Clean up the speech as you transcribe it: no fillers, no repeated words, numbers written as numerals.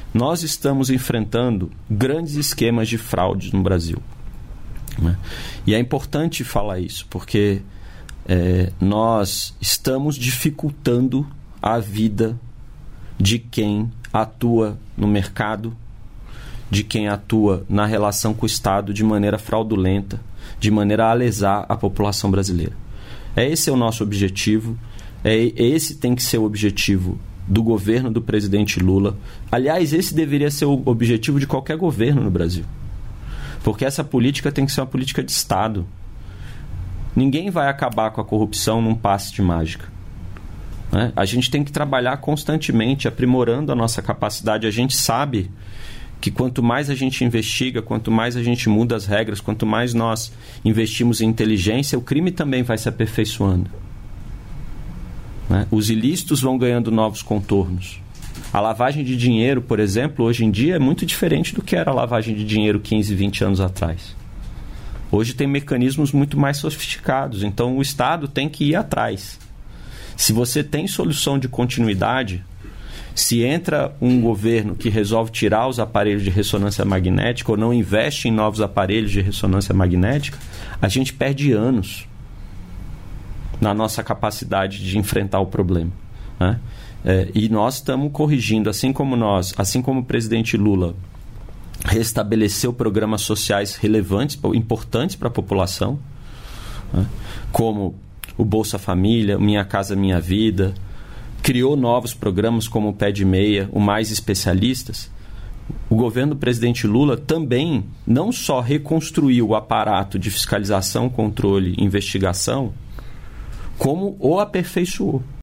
nós estamos enfrentando grandes esquemas de fraude no Brasil, né? E é importante falar isso, porque nós estamos dificultando a vida de quem atua no mercado, de quem atua na relação com o Estado de maneira fraudulenta, de maneira a lesar a população brasileira. Esse é o nosso objetivo, esse tem que ser o objetivo do governo do presidente Lula. Aliás, esse deveria ser o objetivo de qualquer governo no Brasil, porque essa política tem que ser uma política de Estado. Ninguém vai acabar com a corrupção num passe de mágica, né? A gente tem que trabalhar constantemente, aprimorando a nossa capacidade. A gente sabe que quanto mais a gente investiga, quanto mais a gente muda as regras, quanto mais nós investimos em inteligência, o crime também vai se aperfeiçoando, né? Os ilícitos vão ganhando novos contornos. A lavagem de dinheiro, por exemplo, hoje em dia é muito diferente do que era a lavagem de dinheiro 15, 20 anos atrás. Hoje tem mecanismos muito mais sofisticados, então o Estado tem que ir atrás. Se você tem solução de continuidade, se entra um governo que resolve tirar os aparelhos de ressonância magnética ou não investe em novos aparelhos de ressonância magnética, a gente perde anos na nossa capacidade de enfrentar o problema, né? E nós estamos corrigindo, assim como o presidente Lula restabeleceu programas sociais relevantes, importantes para a população, né? Como o Bolsa Família, Minha Casa Minha Vida, criou novos programas como o Pé de Meia, o Mais Especialistas. O governo do presidente Lula também não só reconstruiu o aparato de fiscalização, controle e investigação, como o aperfeiçoou.